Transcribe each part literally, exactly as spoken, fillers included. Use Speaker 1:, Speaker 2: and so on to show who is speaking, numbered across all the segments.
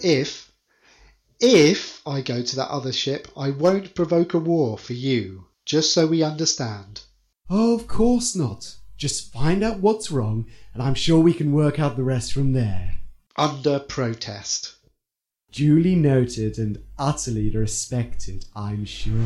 Speaker 1: if, if I go to that other ship, I won't provoke a war for you, just so we understand.
Speaker 2: Oh, of course not. Just find out what's wrong, and I'm sure we can work out the rest from there.
Speaker 1: Under protest.
Speaker 2: Duly noted and utterly respected, I'm sure.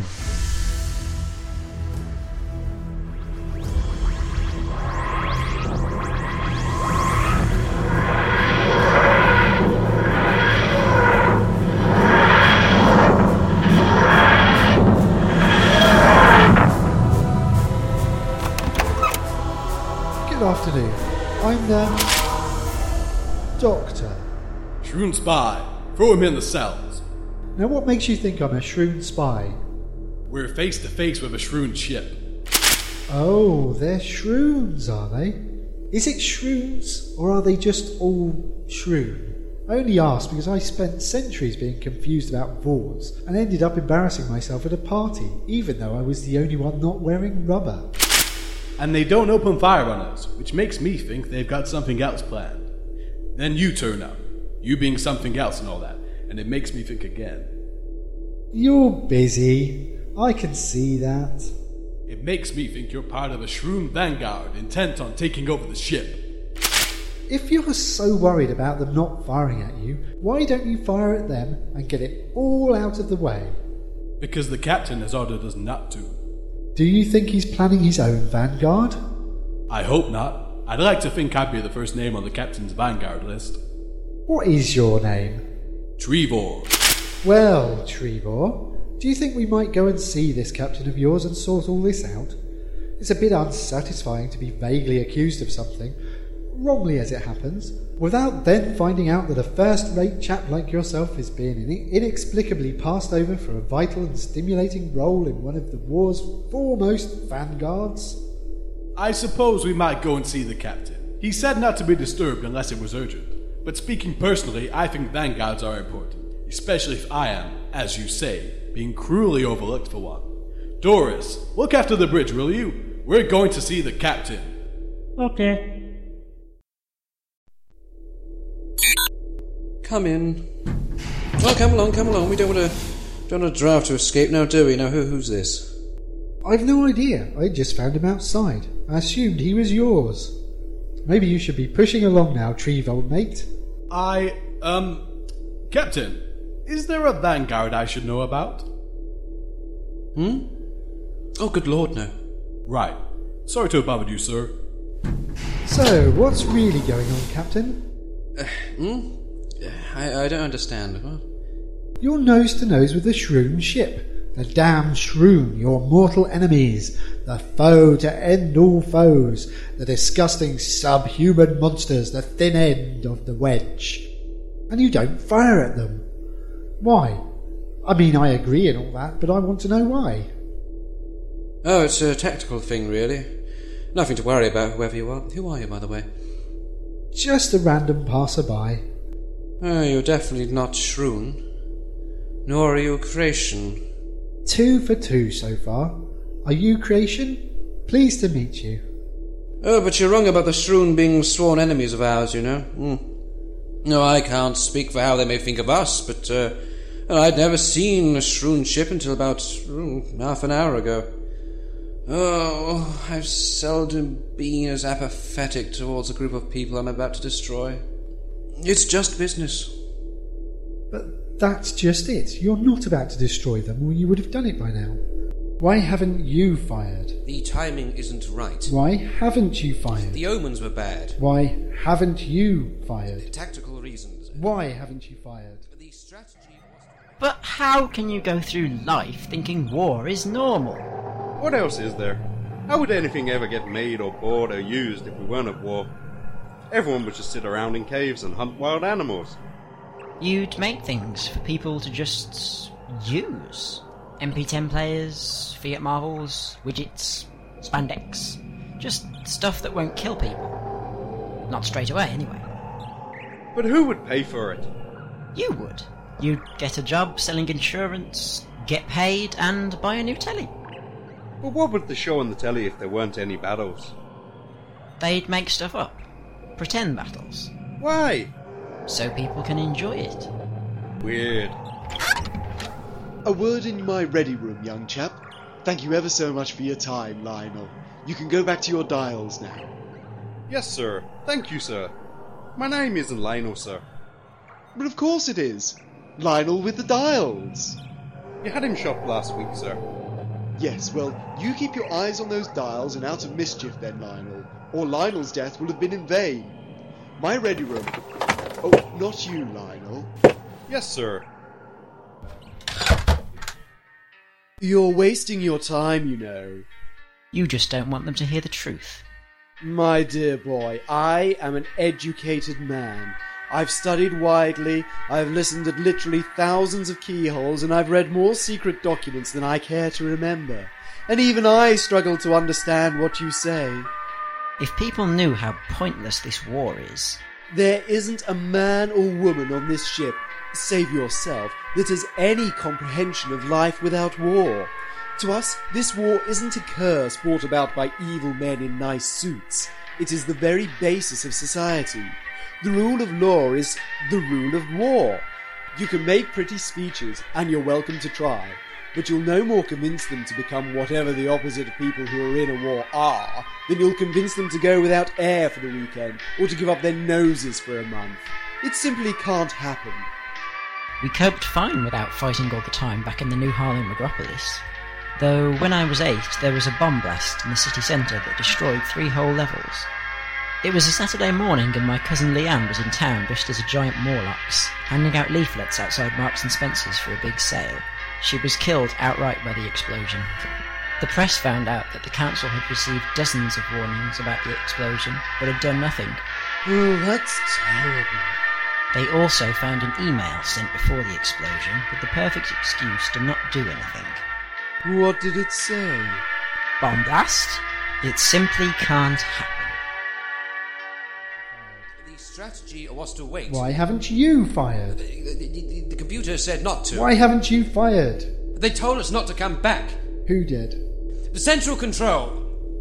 Speaker 1: Good afternoon. I'm the Doctor.
Speaker 3: Shroon spy. Throw him in the cells.
Speaker 1: Now what makes you think I'm a Shroon spy?
Speaker 3: We're face to face with a Shroon ship.
Speaker 1: Oh, they're Shroons, are they? Is it Shroons, or are they just all Shroon? I only ask because I spent centuries being confused about Vords and ended up embarrassing myself at a party, even though I was the only one not wearing rubber.
Speaker 3: And they don't open fire on us, which makes me think they've got something else planned. Then you turn up, you being something else and all that, and it makes me think again.
Speaker 1: You're busy. I can see that.
Speaker 3: It makes me think you're part of a Shroon vanguard intent on taking over the ship.
Speaker 1: If you're so worried about them not firing at you, why don't you fire at them and get it all out of the way?
Speaker 3: Because the captain has ordered us not to.
Speaker 1: Do you think he's planning his own vanguard?
Speaker 3: I hope not. I'd like to think I'd be the first name on the captain's vanguard list.
Speaker 1: What is your name?
Speaker 3: Trevor.
Speaker 1: Well, Trevor, do you think we might go and see this captain of yours and sort all this out? It's a bit unsatisfying to be vaguely accused of something, wrongly as it happens, without then finding out that a first-rate chap like yourself is being inexplicably passed over for a vital and stimulating role in one of the war's foremost vanguards.
Speaker 3: I suppose we might go and see the captain. He said not to be disturbed unless it was urgent. But speaking personally, I think vanguards are important, especially if I am, as you say, being cruelly overlooked for one. Doris, look after the bridge, will you? We're going to see the captain.
Speaker 4: Okay.
Speaker 5: Come in. Oh, come along, come along. We don't want to don't want a draft to escape now, do we? Now, who, who's this?
Speaker 1: I've no idea. I just found him outside. I assumed he was yours. Maybe you should be pushing along now, Treve, old mate.
Speaker 3: I, um... Captain, is there a vanguard I should know about?
Speaker 5: Hmm? Oh, good lord, no.
Speaker 3: Right. Sorry to have bothered you, sir.
Speaker 1: So, what's really going on, Captain?
Speaker 5: Uh, hmm? I, I don't understand. What?
Speaker 1: You're nose to nose with the Shroon ship. The damn Shroon, your mortal enemies. The foe to end all foes. The disgusting subhuman monsters, the thin end of the wedge. And you don't fire at them. Why? I mean, I agree and all that, but I want to know why.
Speaker 5: Oh, it's a tactical thing, really. Nothing to worry about, whoever you are. Who are you, by the way?
Speaker 1: Just a random passerby.
Speaker 5: Oh, you're definitely not Shroon. Nor are you a creation.
Speaker 1: Two for two so far. Are you creation? Pleased to meet you.
Speaker 5: Oh, but you're wrong about the Shroon being sworn enemies of ours, you know. Mm. No, I can't speak for how they may think of us, but uh, I'd never seen a Shroon ship until about mm, half an hour ago. Oh, I've seldom been as apathetic towards a group of people I'm about to destroy. It's just business.
Speaker 1: But that's just it. You're not about to destroy them, or you would have done it by now. Why haven't you fired?
Speaker 5: The timing isn't right.
Speaker 1: Why haven't you fired?
Speaker 5: The omens were bad.
Speaker 1: Why haven't you fired?
Speaker 5: Tactical reasons.
Speaker 1: Why haven't you fired?
Speaker 5: The strategy was...
Speaker 4: But how can you go through life thinking war is normal?
Speaker 6: What else is there? How would anything ever get made or bought or used if we weren't at war? Everyone would just sit around in caves and hunt wild animals.
Speaker 4: You'd make things for people to just use. M P ten players, Fiat Marvels, widgets, spandex. Just stuff that won't kill people. Not straight away, anyway.
Speaker 6: But who would pay for it?
Speaker 4: You would. You'd get a job selling insurance, get paid, and buy a new telly.
Speaker 6: But what would they show on the telly if there weren't any battles?
Speaker 4: They'd make stuff up. Pretend battles.
Speaker 6: Why?
Speaker 4: So people can enjoy it.
Speaker 6: Weird.
Speaker 2: A word in my ready room, young chap. Thank you ever so much for your time, Lionel. You can go back to your dials now.
Speaker 6: Yes, sir. Thank you, sir. My name isn't Lionel, sir.
Speaker 2: But of course it is. Lionel with the dials.
Speaker 6: You had him shot last week, sir.
Speaker 2: Yes, well, you keep your eyes on those dials and out of mischief then, Lionel, or Lionel's death will have been in vain. My ready room. Oh, not you, Lionel.
Speaker 6: Yes, sir.
Speaker 2: You're wasting your time, you know.
Speaker 4: You just don't want them to hear the truth.
Speaker 2: My dear boy, I am an educated man. I've studied widely, I've listened at literally thousands of keyholes, and I've read more secret documents than I care to remember. And even I struggle to understand what you say.
Speaker 4: If people knew how pointless this war is...
Speaker 2: There isn't a man or woman on this ship, save yourself, that has any comprehension of life without war. To us, this war isn't a curse brought about by evil men in nice suits. It is the very basis of society. The rule of law is the rule of war. You can make pretty speeches, and you're welcome to try, but you'll no more convince them to become whatever the opposite of people who are in a war are than you'll convince them to go without air for the weekend, or to give up their noses for a month. It simply can't happen.
Speaker 4: We coped fine without fighting all the time back in the New Harlem metropolis. Though when I was eight, there was a bomb blast in the city centre that destroyed three whole levels. It was a Saturday morning and my cousin Leanne was in town dressed as a giant Morlox, handing out leaflets outside Marks and Spencer's for a big sale. She was killed outright by the explosion. The press found out that the council had received dozens of warnings about the explosion, but had done nothing.
Speaker 2: Oh, that's terrible.
Speaker 4: They also found an email sent before the explosion with the perfect excuse to not do anything.
Speaker 2: What did it say?
Speaker 4: Bomb blast? It simply can't happen.
Speaker 5: The strategy was to wait.
Speaker 1: Why haven't you fired?
Speaker 5: The, the, the, the computer said not to.
Speaker 1: Why haven't you fired?
Speaker 5: They told us not to come back.
Speaker 1: Who did?
Speaker 5: The Central Control.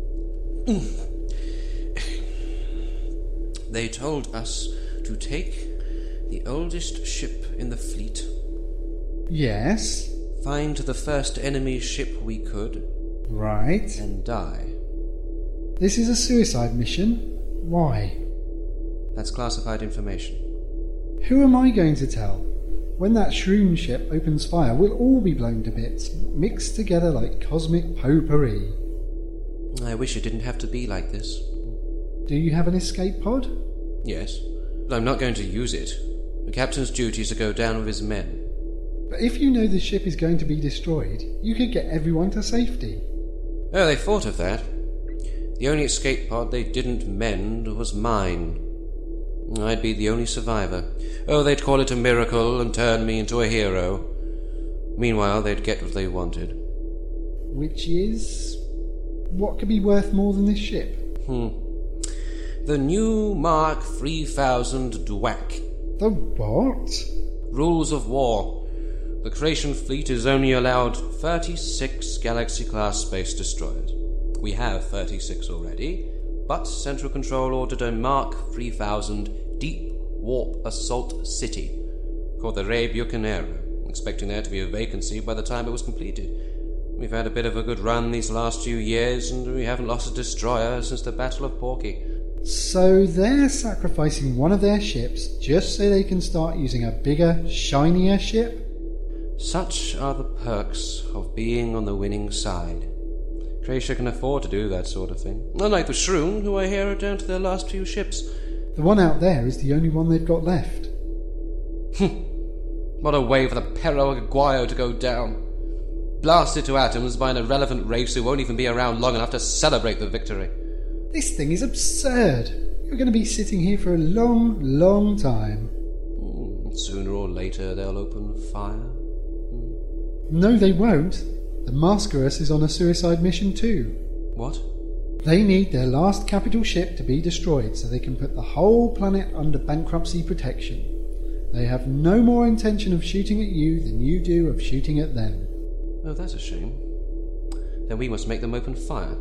Speaker 5: They told us to take the oldest ship in the fleet.
Speaker 1: Yes.
Speaker 5: Find the first enemy ship we could.
Speaker 1: Right.
Speaker 5: And die.
Speaker 1: This is a suicide mission. Why?
Speaker 5: That's classified information.
Speaker 1: Who am I going to tell? When that shroom ship opens fire, we'll all be blown to bits, mixed together like cosmic potpourri.
Speaker 5: I wish it didn't have to be like this.
Speaker 1: Do you have an escape pod?
Speaker 5: Yes, but I'm not going to use it. The captain's duty is to go down with his men.
Speaker 1: But if you know the ship is going to be destroyed, you could get everyone to safety.
Speaker 5: Oh, they thought of that. The only escape pod they didn't mend was mine. I'd be the only survivor. Oh, they'd call it a miracle and turn me into a hero. Meanwhile, they'd get what they wanted.
Speaker 1: Which is... what could be worth more than this ship?
Speaker 5: Hmm. The new Mark three thousand Dwack.
Speaker 1: The what?
Speaker 5: Rules of war. The Creation Fleet is only allowed thirty-six Galaxy-class space destroyers. We have thirty-six already, but Central Control ordered a Mark three thousand Deep Warp Assault City, called the Rey Bucanero, expecting there to be a vacancy by the time it was completed. We've had a bit of a good run these last few years, and we haven't lost a destroyer since the Battle of Porky.
Speaker 1: So they're sacrificing one of their ships just so they can start using a bigger, shinier ship?
Speaker 5: Such are the perks of being on the winning side. Kreischer can afford to do that sort of thing. Unlike the Shroon, who I hear are down to their last few ships.
Speaker 1: The one out there is the only one they've got left.
Speaker 5: What a way for the Perro Aguayo to go down. Blasted to atoms by an irrelevant race who won't even be around long enough to celebrate the victory.
Speaker 1: This thing is absurd. You're going to be sitting here for a long, long time.
Speaker 5: Mm, sooner or later they'll open fire. Mm.
Speaker 1: No, they won't. The Masquerus is on a suicide mission too.
Speaker 5: What?
Speaker 1: They need their last capital ship to be destroyed so they can put the whole planet under bankruptcy protection. They have no more intention of shooting at you than you do of shooting at them.
Speaker 5: Oh, that's a shame. Then we must make them open fire.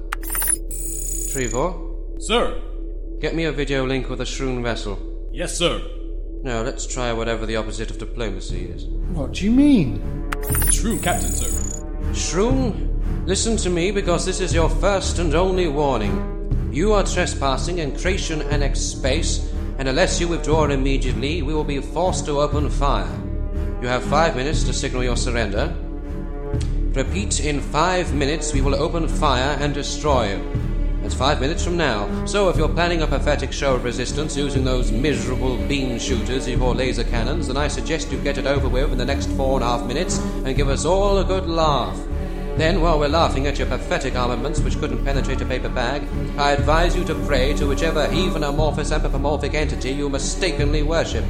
Speaker 5: Trevor?
Speaker 3: Sir.
Speaker 5: Get me a video link with a Shroon vessel.
Speaker 3: Yes, sir.
Speaker 5: Now, let's try whatever the opposite of diplomacy is.
Speaker 1: What do you mean?
Speaker 3: Shroom Captain, sir.
Speaker 5: Shroom, listen to me because this is your first and only warning. You are trespassing in Creation Annex space, and unless you withdraw immediately, we will be forced to open fire. You have five minutes to signal your surrender. Repeat, in five minutes we will open fire and destroy you. That's five minutes from now. So if you're planning a pathetic show of resistance using those miserable beam shooters before laser cannons, then I suggest you get it over with in the next four and a half minutes and give us all a good laugh. Then, while we're laughing at your pathetic armaments which couldn't penetrate a paper bag, I advise you to pray to whichever heathen amorphous anthropomorphic entity you mistakenly worship.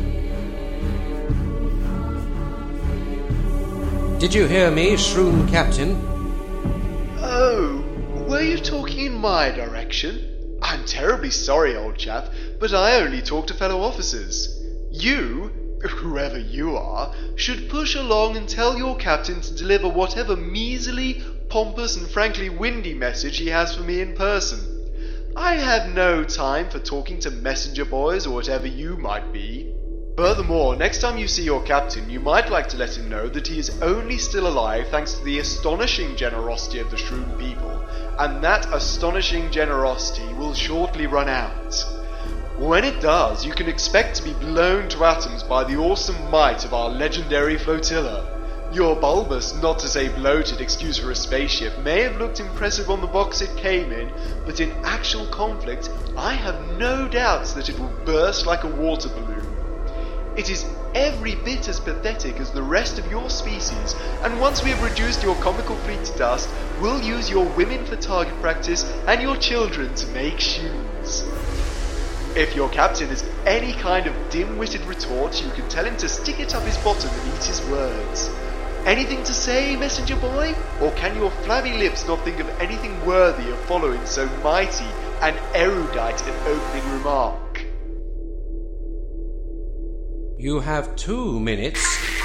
Speaker 5: Did you hear me, Shroom Captain?
Speaker 2: Oh, were you talking in my direction? I'm terribly sorry, old chap, but I only talk to fellow officers. You, whoever you are, should push along and tell your captain to deliver whatever measly, pompous and frankly windy message he has for me in person. I have no time for talking to messenger boys or whatever you might be. Furthermore, next time you see your captain, you might like to let him know that he is only still alive thanks to the astonishing generosity of the Shroom people, and that astonishing generosity will shortly run out. When it does, you can expect to be blown to atoms by the awesome might of our legendary flotilla. Your bulbous, not to say bloated, excuse for a spaceship may have looked impressive on the box it came in, but in actual conflict, I have no doubts that it will burst like a water balloon. It is every bit as pathetic as the rest of your species, and once we have reduced your comical fleet to dust, we'll use your women for target practice and your children to make shoes. If your captain has any kind of dim-witted retort, you can tell him to stick it up his bottom and eat his words. Anything to say, messenger boy? Or can your flabby lips not think of anything worthy of following so mighty and erudite an opening remark?
Speaker 5: You have two minutes.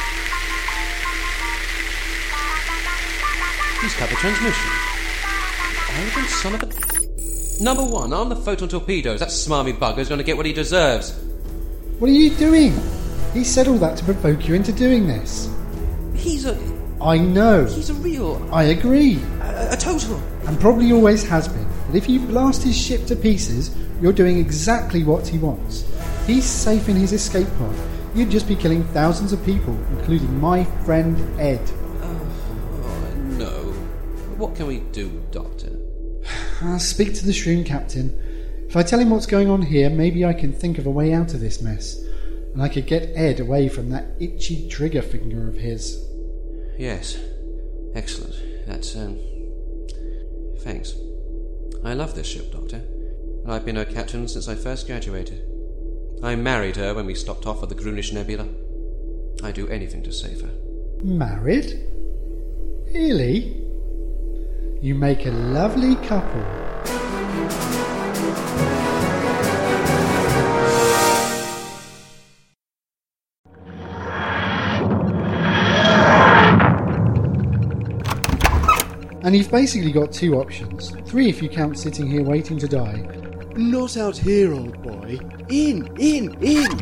Speaker 5: Please cut the transmission. Arrogant son of a... Number one, arm the photon torpedoes. That smarmy bugger's going to get what he deserves.
Speaker 1: What are you doing? He said all that to provoke you into doing this.
Speaker 5: He's a...
Speaker 1: I know.
Speaker 5: He's a real...
Speaker 1: I agree.
Speaker 5: A, a total...
Speaker 1: And probably always has been. But if you blast his ship to pieces, you're doing exactly what he wants. He's safe in his escape pod. You'd just be killing thousands of people, including my friend Ed.
Speaker 5: Oh, oh, no. What can we do, Doctor?
Speaker 1: I'll speak to the Shroom Captain. If I tell him what's going on here, maybe I can think of a way out of this mess. And I could get Ed away from that itchy trigger finger of his.
Speaker 5: Yes. Excellent. That's, um... Thanks. I love this ship, Doctor. And I've been her captain since I first graduated. I married her when we stopped off at the Grunish Nebula. I'd do anything to save her.
Speaker 1: Married? Really? You make a lovely couple. And you've basically got two options. Three if you count sitting here waiting to die.
Speaker 2: Not out here, old boy. In, in, in!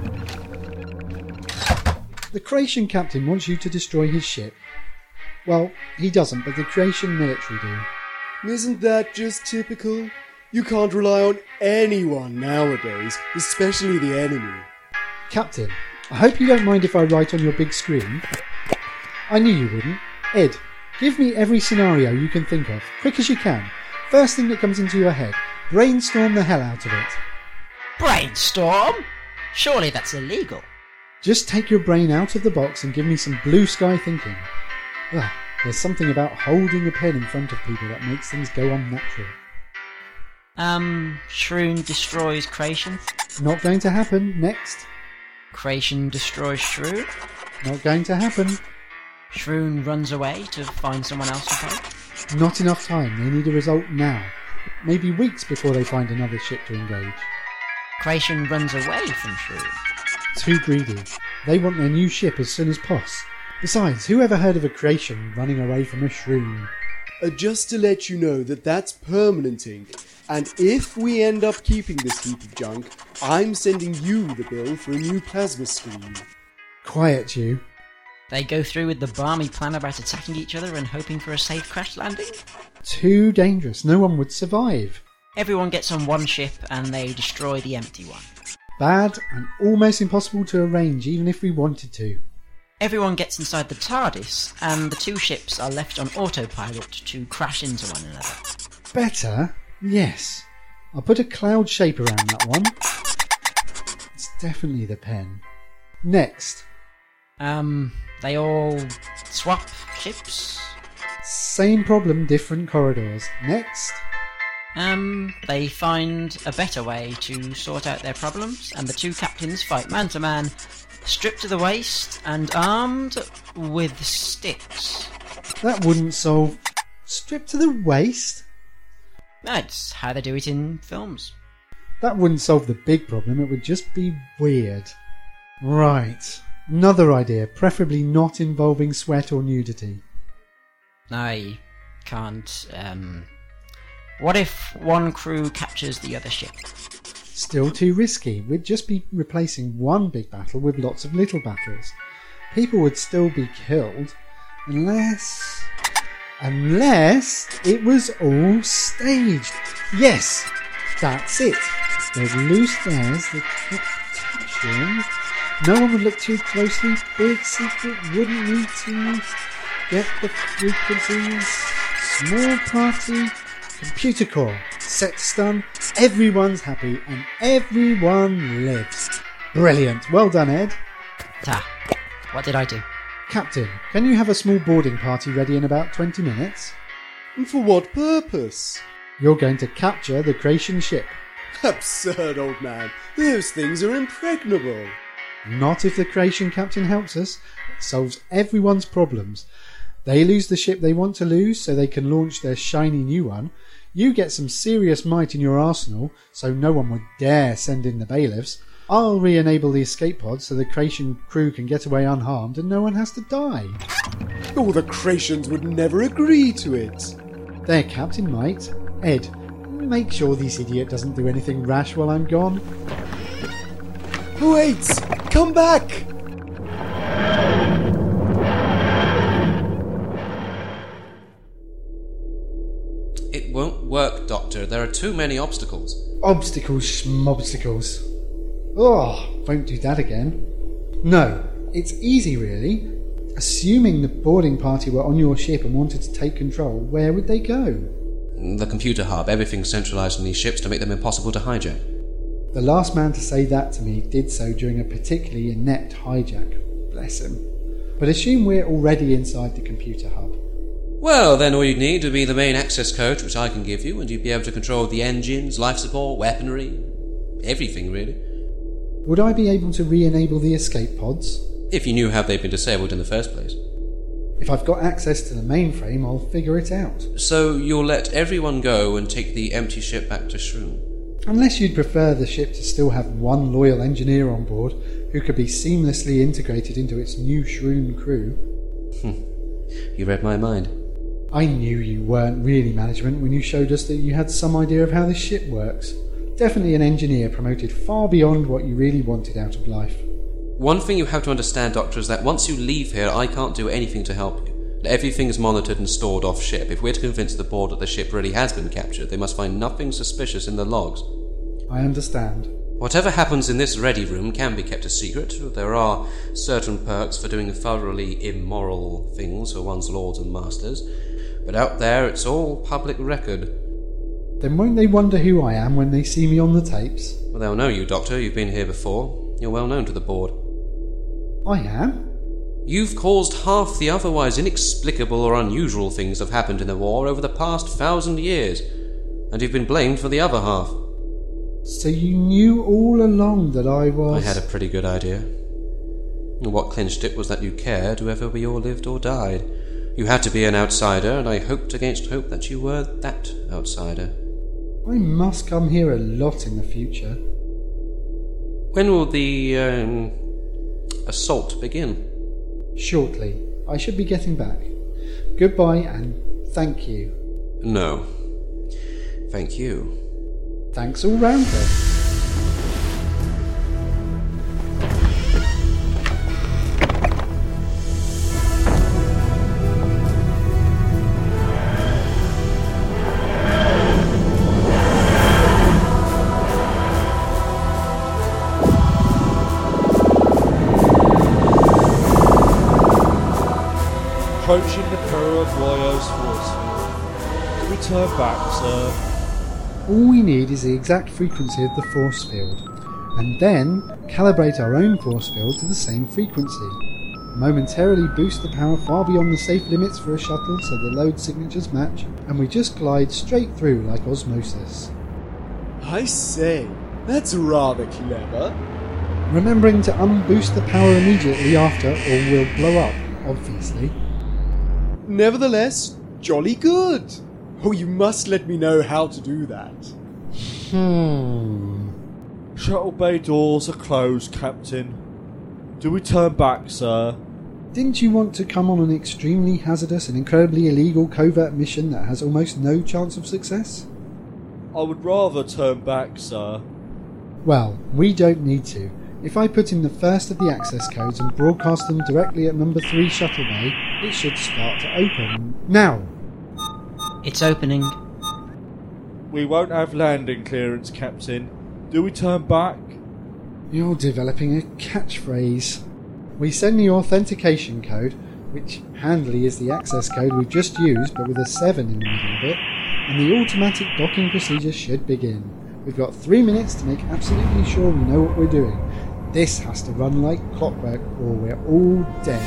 Speaker 1: The Creation captain wants you to destroy his ship. Well, he doesn't, but the Creation military do.
Speaker 2: Isn't that just typical? You can't rely on anyone nowadays, especially the enemy.
Speaker 1: Captain, I hope you don't mind if I write on your big screen. I knew you wouldn't. Ed, give me every scenario you can think of, quick as you can. First thing that comes into your head. Brainstorm the hell out of it.
Speaker 4: Brainstorm? Surely that's illegal.
Speaker 1: Just take your brain out of the box and give me some blue sky thinking. Ugh, there's something about holding a pen in front of people that makes things go unnatural.
Speaker 4: Um, Shroom destroys Creation.
Speaker 1: Not going to happen. Next.
Speaker 4: Creation destroys Shroom.
Speaker 1: Not going to happen.
Speaker 4: Shroom runs away to find someone else to fight.
Speaker 1: Not enough time. They need a result now. Maybe weeks before they find another ship to engage.
Speaker 4: Creation runs away from Shroom.
Speaker 1: Too greedy. They want their new ship as soon as possible. Besides, who ever heard of a Creation running away from a Shroom?
Speaker 2: Uh, just to let you know that that's permanent ink. And if we end up keeping this heap of junk, I'm sending you the bill for a new plasma screen.
Speaker 1: Quiet, you.
Speaker 4: They go through with the balmy plan about attacking each other and hoping for a safe crash landing?
Speaker 1: Too dangerous. No one would survive.
Speaker 4: Everyone gets on one ship and they destroy the empty one.
Speaker 1: Bad and almost impossible to arrange, even if we wanted to.
Speaker 4: Everyone gets inside the TARDIS, and the two ships are left on autopilot to crash into one another.
Speaker 1: Better? Yes. I'll put a cloud shape around that one. It's definitely the pen. Next.
Speaker 4: Um, they all swap ships?
Speaker 1: Same problem, different corridors. Next.
Speaker 4: Um, they find a better way to sort out their problems, and the two captains fight man to man, stripped to the waist and armed with sticks.
Speaker 1: That wouldn't solve... Stripped to the waist?
Speaker 4: That's how they do it in films.
Speaker 1: That wouldn't solve the big problem, it would just be weird. Right. Another idea, preferably not involving sweat or nudity.
Speaker 4: I can't, um... What if one crew captures the other ship?
Speaker 1: Still too risky. We'd just be replacing one big battle with lots of little battles. People would still be killed, unless... Unless it was all staged. Yes, that's it. There's loose layers that keep touching. No one would look too closely. Big secret wouldn't need to get the frequencies. Small party. Computer core. Set stun. Everyone's happy and everyone lives. Brilliant. Well done, Ed.
Speaker 4: Ta. What did I do?
Speaker 1: Captain, can you have a small boarding party ready in about twenty minutes?
Speaker 2: And for what purpose?
Speaker 1: You're going to capture the Creation ship.
Speaker 2: Absurd, old man. Those things are impregnable.
Speaker 1: Not if the Creation captain helps us. It solves everyone's problems. They lose the ship they want to lose so they can launch their shiny new one. You get some serious might in your arsenal so no one would dare send in the bailiffs. I'll re-enable the escape pod so the Creation crew can get away unharmed and no one has to die.
Speaker 2: Oh, the Creations would never agree to it.
Speaker 1: Their captain might. Ed, make sure this idiot doesn't do anything rash while I'm gone.
Speaker 2: Wait! Come back!
Speaker 5: It won't work, Doctor. There are too many obstacles.
Speaker 1: Obstacles, schmobstacles. Oh, won't do that again. No, it's easy really. Assuming the boarding party were on your ship and wanted to take control, where would they go?
Speaker 5: The computer hub. Everything's centralised on these ships to make them impossible to hijack.
Speaker 1: The last man to say that to me did so during a particularly inept hijack. Bless him. But assume we're already inside the computer hub.
Speaker 5: Well, then all you'd need would be the main access code, which I can give you, and you'd be able to control the engines, life support, weaponry, everything really.
Speaker 1: Would I be able to re-enable the escape pods?
Speaker 5: If you knew how they'd been disabled in the first place.
Speaker 1: If I've got access to the mainframe, I'll figure it out.
Speaker 5: So you'll let everyone go and take the empty ship back to Shroon?
Speaker 1: Unless you'd prefer the ship to still have one loyal engineer on board who could be seamlessly integrated into its new Shroon crew.
Speaker 5: You read my mind.
Speaker 1: I knew you weren't really management when you showed us that you had some idea of how this ship works. Definitely an engineer promoted far beyond what you really wanted out of life.
Speaker 5: One thing you have to understand, Doctor, is that once you leave here, I can't do anything to help you. Everything's monitored and stored off-ship. If we're to convince the board that the ship really has been captured, they must find nothing suspicious in the logs.
Speaker 1: I understand.
Speaker 5: Whatever happens in this ready room can be kept a secret. There are certain perks for doing thoroughly immoral things for one's lords and masters. But out there, it's all public record.
Speaker 1: Then won't they wonder who I am when they see me on the tapes?
Speaker 5: Well, they'll know you, Doctor. You've been here before. You're well known to the board.
Speaker 1: I am?
Speaker 5: You've caused half the otherwise inexplicable or unusual things that have happened in the war over the past thousand years, and you've been blamed for the other half.
Speaker 1: So you knew all along that I was...
Speaker 5: I had a pretty good idea. What clinched it was that you cared whether we all lived or died. You had to be an outsider, and I hoped against hope that you were that outsider.
Speaker 1: I must come here a lot in the future.
Speaker 5: When will the, um, assault begin?
Speaker 1: Shortly. I should be getting back. Goodbye and thank you.
Speaker 5: No. Thank you.
Speaker 1: Thanks all round then.
Speaker 7: Approaching the Paraguayos force field. Do we turn back, sir?
Speaker 1: All we need is the exact frequency of the force field, and then calibrate our own force field to the same frequency. Momentarily boost the power far beyond the safe limits for a shuttle so the load signatures match, and we just glide straight through like osmosis.
Speaker 2: I say, that's rather clever.
Speaker 1: Remembering to unboost the power immediately after, or we'll blow up, obviously.
Speaker 2: Nevertheless, jolly good. Oh, you must let me know how to do that.
Speaker 1: Hmm.
Speaker 7: Shuttle bay doors are closed, Captain. Do we turn back, sir?
Speaker 1: Didn't you want to come on an extremely hazardous and incredibly illegal covert mission that has almost no chance of success?
Speaker 7: I would rather turn back, sir.
Speaker 1: Well, we don't need to. If I put in the first of the access codes and broadcast them directly at number three Shuttle Bay, it should start to open. Now!
Speaker 4: It's opening.
Speaker 7: We won't have landing clearance, Captain. Do we turn back?
Speaker 1: You're developing a catchphrase. We send the authentication code, which handily is the access code we've just used but with a seven in the middle of it, and the automatic docking procedure should begin. We've got three minutes to make absolutely sure we know what we're doing. This has to run like clockwork or we're all dead.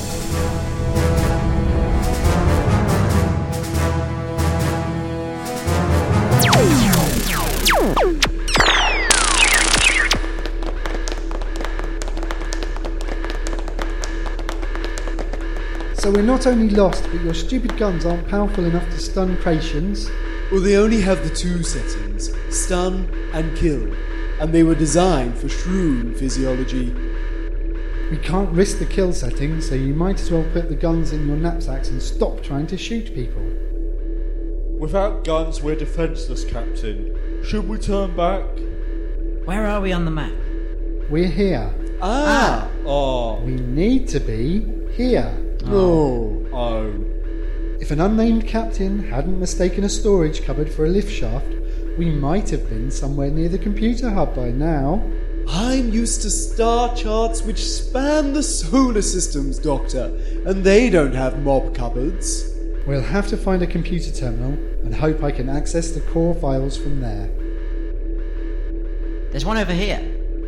Speaker 1: So we're not only lost, but your stupid guns aren't powerful enough to stun Crations.
Speaker 2: Well, they only have the two settings, stun and kill, and they were designed for shroom physiology.
Speaker 1: We can't risk the kill setting, so you might as well put the guns in your knapsacks and stop trying to shoot people.
Speaker 7: Without guns, we're defenceless, Captain. Should we turn back?
Speaker 4: Where are we on the map?
Speaker 1: We're here.
Speaker 2: Ah!
Speaker 7: Oh.
Speaker 1: We need to be here.
Speaker 2: Oh.
Speaker 7: Oh.
Speaker 1: If an unnamed captain hadn't mistaken a storage cupboard for a lift shaft, we might have been somewhere near the computer hub by now.
Speaker 2: I'm used to star charts which span the solar systems, Doctor, and they don't have mob cupboards.
Speaker 1: We'll have to find a computer terminal and hope I can access the core files from there.
Speaker 4: There's one over here.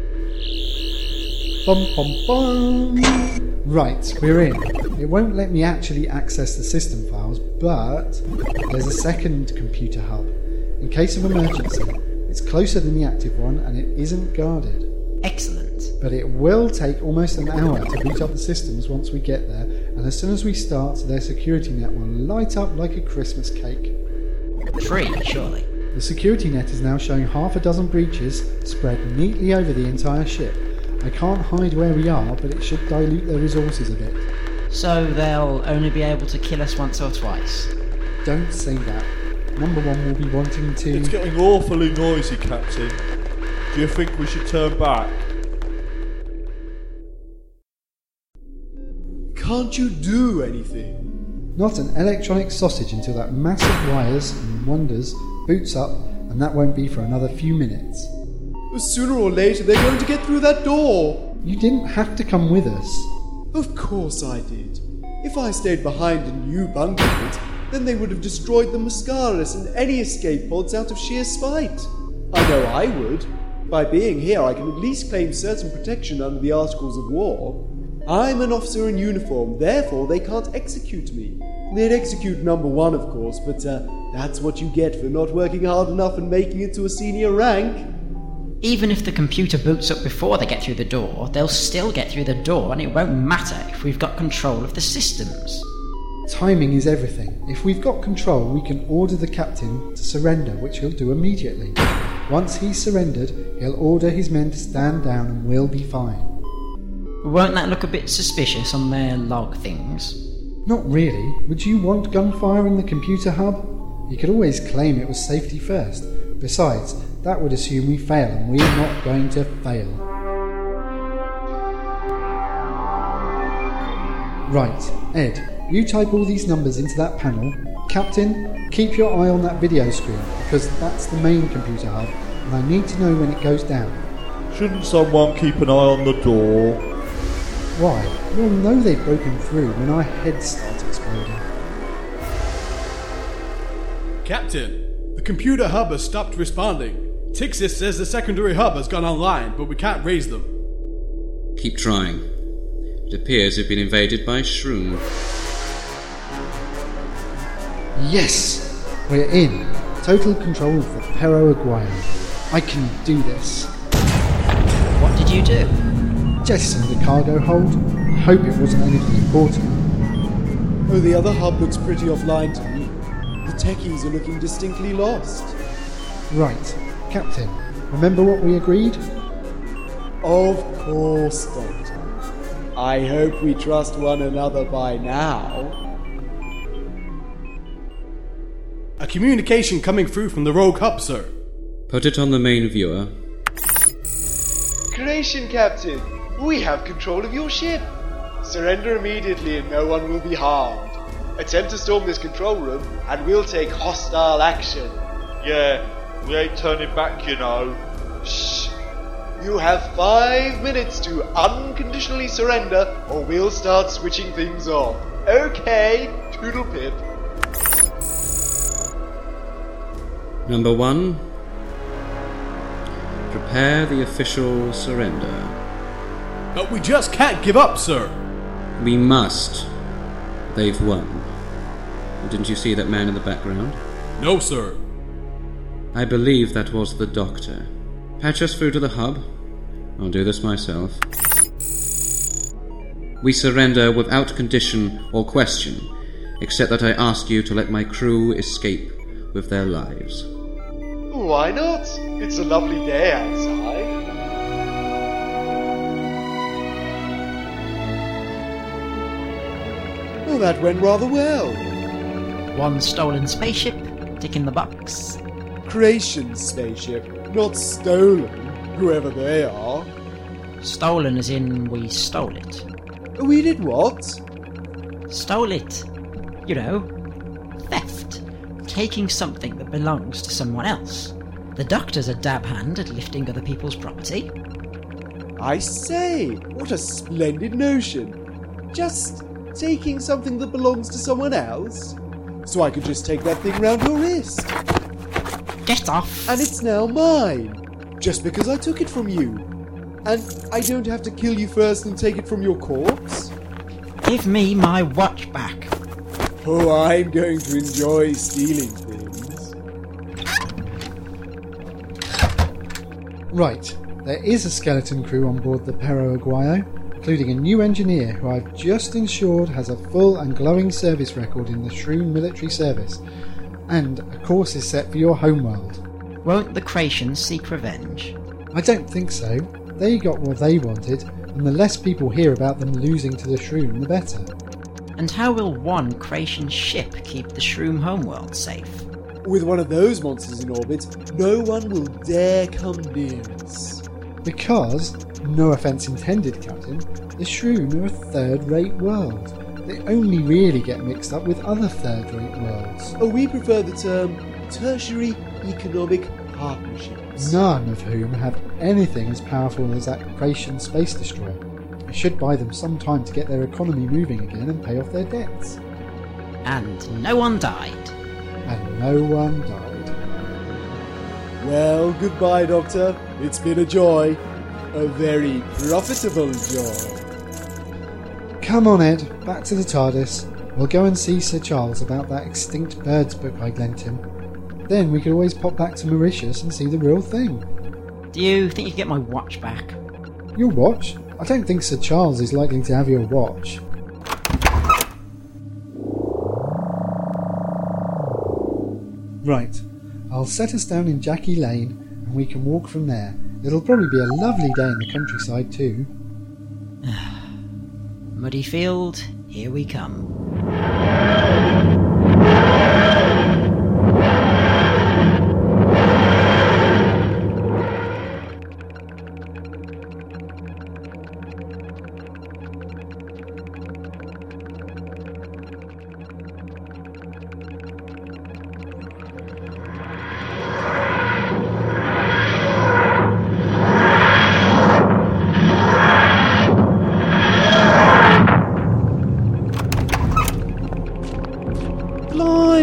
Speaker 1: Bum bum bum! Right, we're in. It won't let me actually access the system files, but there's a second computer hub. In case of emergency, it's closer than the active one and it isn't guarded.
Speaker 4: Excellent.
Speaker 1: But it will take almost an hour to boot up the systems once we get there, and as soon as we start, their security net will light up like a Christmas cake.
Speaker 4: Three, surely.
Speaker 1: The security net is now showing half a dozen breaches spread neatly over the entire ship. I can't hide where we are, but it should dilute their resources a bit.
Speaker 4: So they'll only be able to kill us once or twice?
Speaker 1: Don't say that. Number one will be wanting to...
Speaker 7: It's getting awfully noisy, Captain. Do you think we should turn back?
Speaker 2: Can't you do anything?
Speaker 1: Not an electronic sausage until that massive wires and wonders boots up, and that won't be for another few minutes.
Speaker 2: Sooner or later they're going to get through that door.
Speaker 1: You didn't have to come with us.
Speaker 2: Of course I did. If I stayed behind and you bunkered it, then they would have destroyed the Mascaras and any escape pods out of sheer spite. I know I would. By being here, I can at least claim certain protection under the Articles of War. I'm an officer in uniform, therefore they can't execute me. They'd execute number one, of course, but uh, that's what you get for not working hard enough and making it to a senior rank.
Speaker 4: Even if the computer boots up before they get through the door, they'll still get through the door, and it won't matter if we've got control of the systems.
Speaker 1: Timing is everything. If we've got control, we can order the captain to surrender, which he'll do immediately. Once he's surrendered, he'll order his men to stand down and we'll be fine.
Speaker 4: Won't that look a bit suspicious on their log things?
Speaker 1: Not really. Would you want gunfire in the computer hub? You could always claim it was safety first. Besides, that would assume we fail, and we're not going to fail. Right, Ed, you type all these numbers into that panel. Captain, keep your eye on that video screen, because that's the main computer hub, and I need to know when it goes down.
Speaker 7: Shouldn't someone keep an eye on the door?
Speaker 1: Why? We'll know they've broken through when our heads start exploding.
Speaker 3: Captain, the computer hub has stopped responding. Tixis says the secondary hub has gone online, but we can't raise them.
Speaker 5: Keep trying. It appears they've been invaded by Shroom.
Speaker 1: Yes! We're in. Total control of the Pero Aguayo. I can do this.
Speaker 4: What did you do?
Speaker 1: Jettisoned the cargo hold. I hope it wasn't anything important.
Speaker 2: Oh, the other hub looks pretty offline to me. The techies are looking distinctly lost.
Speaker 1: Right. Captain, remember what we agreed?
Speaker 2: Of course, Doctor. I hope we trust one another by now.
Speaker 3: A communication coming through from the rogue hub, sir.
Speaker 5: Put it on the main viewer.
Speaker 8: Creation, Captain. We have control of your ship. Surrender immediately and no one will be harmed. Attempt to storm this control room and we'll take hostile action.
Speaker 7: Yeah, we ain't turning back, you know.
Speaker 8: Shh. You have five minutes to unconditionally surrender or we'll start switching things off. Okay, Toodle Pip.
Speaker 5: Number one. Prepare the official surrender.
Speaker 3: But we just can't give up, sir.
Speaker 5: We must. They've won. Didn't you see that man in the background?
Speaker 3: No, sir.
Speaker 5: I believe that was the doctor. Patch us through to the hub. I'll do this myself. We surrender without condition or question, except that I ask you to let my crew escape with their lives.
Speaker 8: Why not? It's a lovely day outside.
Speaker 2: Well, that went rather well.
Speaker 4: One stolen spaceship, tick in the box.
Speaker 2: Creation spaceship, not stolen, whoever they are.
Speaker 4: Stolen as in we stole it.
Speaker 2: We did what?
Speaker 4: Stole it. You know, theft. Taking something that belongs to someone else. The doctor's a dab hand at lifting other people's property.
Speaker 2: I say, what a splendid notion. Just taking something that belongs to someone else? So I could just take that thing round your wrist.
Speaker 4: Get off!
Speaker 2: And it's now mine. Just because I took it from you. And I don't have to kill you first and take it from your corpse?
Speaker 4: Give me my watch back.
Speaker 2: Oh, I'm going to enjoy stealing things.
Speaker 1: Right, there is a skeleton crew on board the Pero Aguayo, including a new engineer who I've just ensured has a full and glowing service record in the Shroom military service, and a course is set for your homeworld.
Speaker 4: Won't the Creations seek revenge?
Speaker 1: I don't think so. They got what they wanted, and the less people hear about them losing to the Shroom, the better.
Speaker 4: And how will one Creation ship keep the Shroom homeworld safe?
Speaker 2: With one of those monsters in orbit, no one will dare come near us.
Speaker 1: Because, no offence intended, Captain, the Shroom are a third-rate world. They only really get mixed up with other third-rate worlds.
Speaker 2: Oh, we prefer the term tertiary economic partnerships.
Speaker 1: None of whom have anything as powerful as that Creation space destroyer. It should buy them some time to get their economy moving again and pay off their debts.
Speaker 4: And no one died.
Speaker 1: And no one died.
Speaker 2: Well, goodbye, Doctor. It's been a joy. A very profitable joy.
Speaker 1: Come on, Ed. Back to the TARDIS. We'll go and see Sir Charles about that Extinct Birds book I lent him. Then we could always pop back to Mauritius and see the real thing.
Speaker 4: Do you think you can get my watch back?
Speaker 1: Your watch? I don't think Sir Charles is likely to have your watch. Right. I'll set us down in Jackie Lane and we can walk from there. It'll probably be a lovely day in the countryside too.
Speaker 4: Muddy Field, here we come.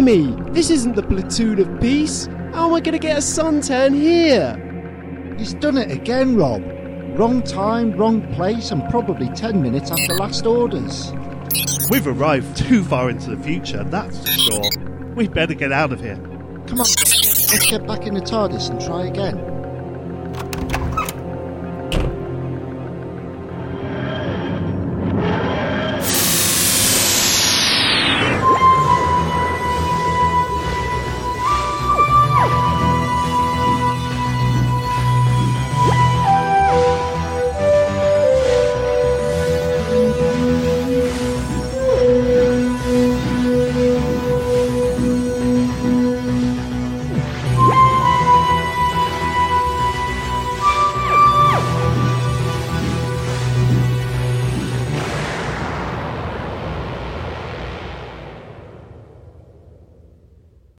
Speaker 2: Blimey! This isn't the platoon of peace! How am I going to get a suntan here?
Speaker 9: He's done it again, Rob. Wrong time, wrong place, and probably ten minutes after last orders.
Speaker 10: We've arrived too far into the future, that's for sure. We'd better get out of here.
Speaker 9: Come on, let's get back in the TARDIS and try again.